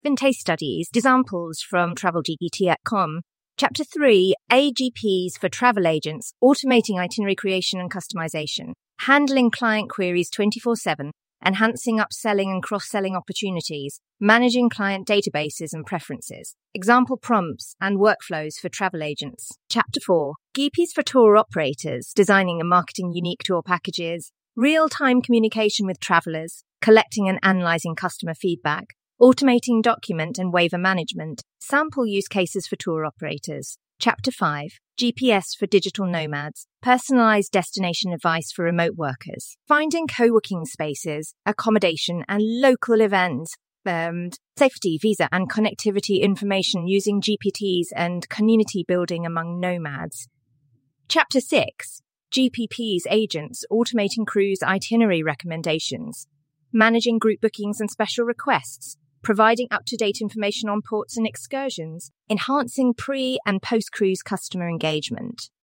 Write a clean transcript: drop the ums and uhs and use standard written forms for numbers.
Then case studies, examples from TravelGPT.com. Chapter 3, AGPs for travel agents, automating itinerary creation and customization, handling client queries 24/7, enhancing upselling and cross-selling opportunities, managing client databases and preferences, example prompts and workflows for travel agents. Chapter 4, GPs for tour operators, designing and marketing unique tour packages, real-time communication with travelers, collecting and analyzing customer feedback, automating document and waiver management, sample use cases for tour operators. Chapter 5, GPS for digital nomads, personalized destination advice for remote workers, finding co-working spaces, accommodation and local events, safety, visa and connectivity information using GPTs and community building among nomads. Chapter 6, GPPs agents, automating cruise itinerary recommendations, managing group bookings and special requests, providing up-to-date information on ports and excursions, enhancing pre- and post-cruise customer engagement.